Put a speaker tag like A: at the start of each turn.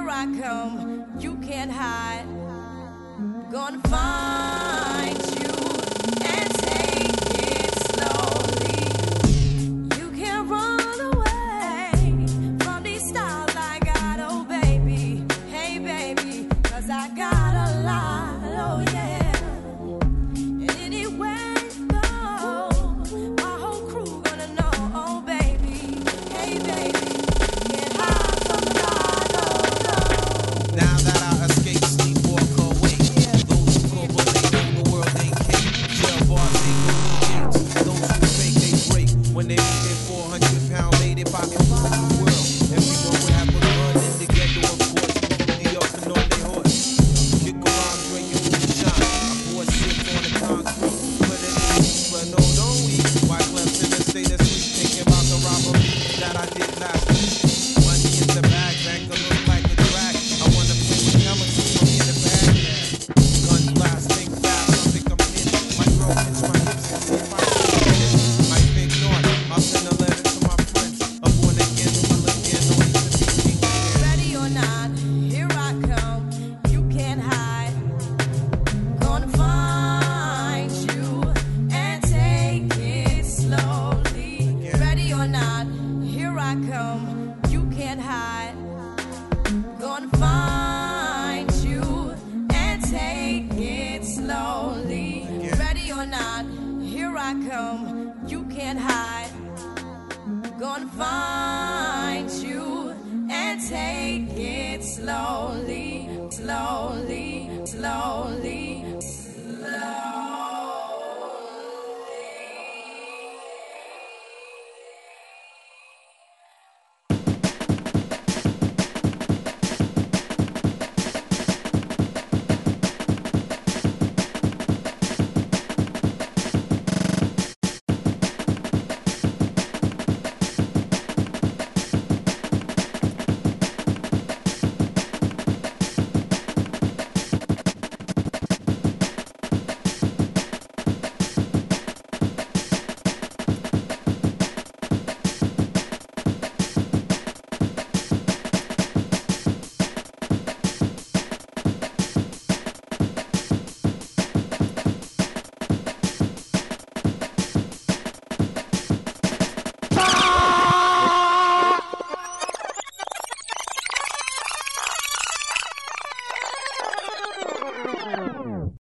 A: I come, you can't hide. Gonna find you and take it slowly. You can't run away from these styles I got, oh baby. Hey baby, 'cause I got a lot, oh yeah. And anywhere you go, my whole crew gonna know, oh baby. Hey baby, can't hide from the light, oh no.
B: Now that I escape, sleep, walk away. Those who correlate on the world ain't cake. Jail bars, they go through gates. Those who fake, they break. When they meet their 400-pound lady, pocket full of the world. Everyone would have a gun in the ghetto, of course. The up and on their horse. Kick around, drinking moonshine. I pour sip on the concrete. Put it in the but no, don't eat. Why Clemson and stay asleep, thinking about the robbery that I did last week. Money in the bag, bank look like a drag. I wanna play with chemicals, so get a bag. Gun blast, think fast, I think I'm in. My girl hits my hips and see if I can get it. I think not, I'll send a letter to my friends. A born again, will again, no need to be king again.
A: Ready or not, here I come. You can't hide. Gonna find you and take it slowly. Ready or not, here I come. You can't hide. Gonna find you and take it slowly. Ready or not, here I come. You can't hide. Gonna find you and take it slowly, slowly, slowly.